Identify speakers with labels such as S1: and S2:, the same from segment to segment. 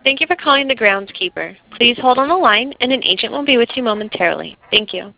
S1: Thank you for calling the groundskeeper. Please hold on the line, and an agent will be with you momentarily. Thank you.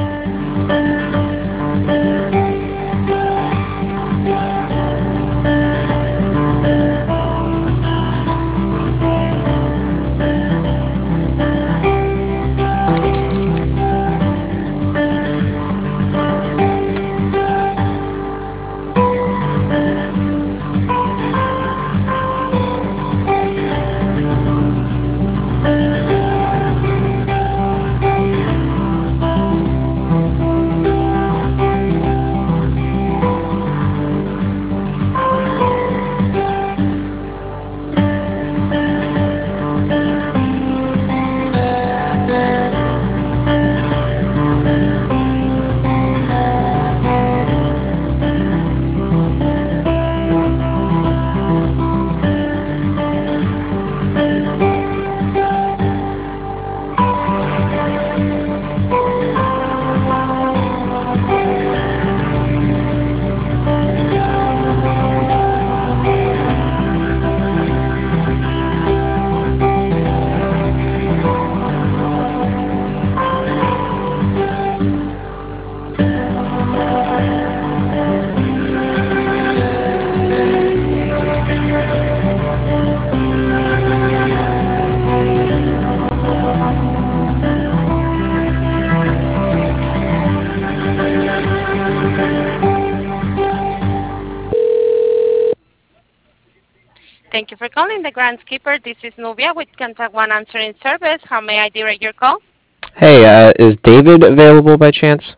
S1: Thank you for calling the groundskeeper. This is Nubia with Contact One Answering Service. How may I direct your call?
S2: Hey, is David available by chance?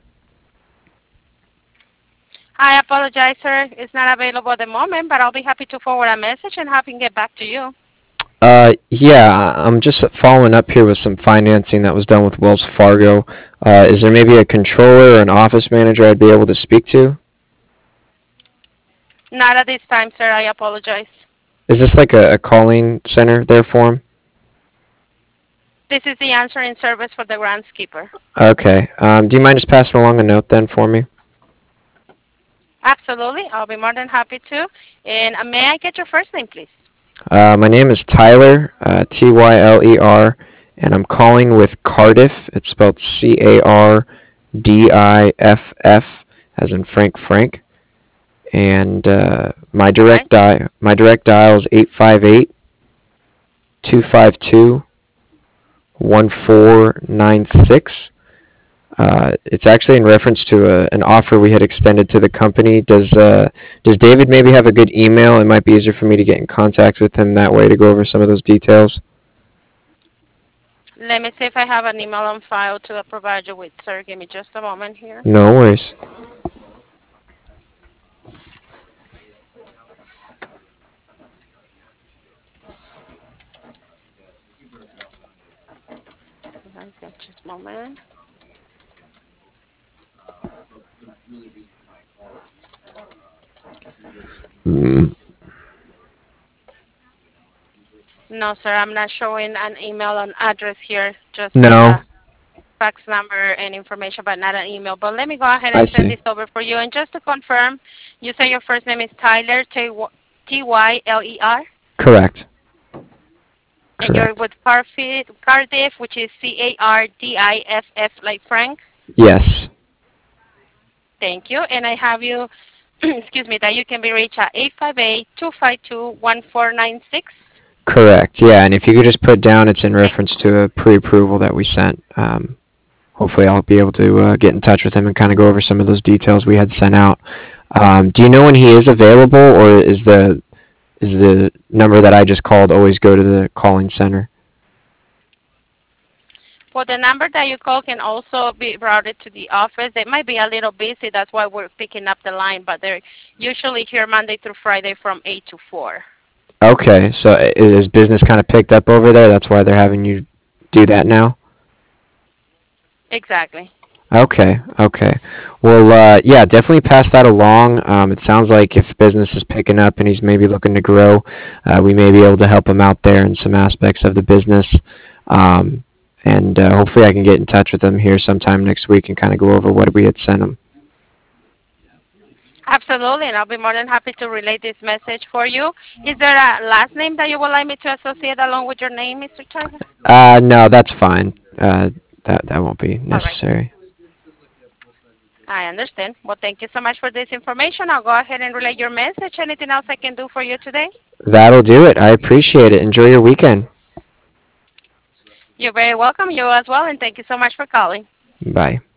S1: I apologize, sir. It's not available at the moment, but I'll be happy to forward a message and have him get back to you.
S2: Yeah, I'm just following up here with some financing that was done with Wells Fargo. Is there maybe a controller or an office manager I'd be able to speak to?
S1: Not at this time, sir. I apologize.
S2: Is this like a calling center there for him?
S1: This is the answering service for the groundskeeper.
S2: Okay. Do you mind just passing along a note then for me?
S1: Absolutely. I'll be more than happy to. And may I get your first name, please?
S2: My name is Tyler, Tyler, and I'm calling with Cardiff. It's spelled Cardiff, as in Frank. And my direct dial is 858-252-1496. It's actually in reference to an offer we had extended to the company. Does David maybe have a good email? It might be easier for me to get in contact with him that way to go over some of those details.
S1: Let me see if I have an email on file to provide you with, sir. Give me just a moment here.
S2: No worries.
S1: Just a moment.
S2: Mm.
S1: No, sir. I'm not showing an email and address here. Just
S2: No,
S1: a fax number and information, but not an email. But let me go ahead
S2: I
S1: and send
S2: see.
S1: this over for you. And just to confirm, you say your first name is Tyler, Tyler,
S2: Correct.
S1: and you're
S2: Correct.
S1: with Cardiff, which is Cardiff, like Frank.
S2: Yes.
S1: Thank you. And I have you, excuse me, that you can be reached at 858-252-1496.
S2: Correct. Yeah, and if you could just put down it's in reference to a pre-approval that we sent. Hopefully I'll be able to get in touch with him and kind of go over some of those details we had sent out. Do you know when he is available, or is the number that I just called always go to the calling center?
S1: Well, the number that you call can also be routed to the office. They might be a little busy. That's why we're picking up the line, but they're usually here Monday through Friday from 8 to 4.
S2: Okay, so is business kind of picked up over there? That's why they're having you do that now?
S1: Exactly.
S2: Okay, okay. Well, yeah, definitely pass that along. It sounds like if business is picking up and he's maybe looking to grow, we may be able to help him out there in some aspects of the business. And hopefully I can get in touch with him here sometime next week and kind of go over what we had sent him.
S1: Absolutely, and I'll be more than happy to relay this message for you. Is there a last name that you would like me to associate along with your name, Mr. Tyler?
S2: No, that's fine. That won't be
S1: All right.
S2: necessary.
S1: I understand. Well, thank you so much for this information. I'll go ahead and relay your message. Anything else I can do for you today?
S2: That'll do it. I appreciate it. Enjoy your weekend.
S1: You're very welcome. You as well, and thank you so much for calling.
S2: Bye.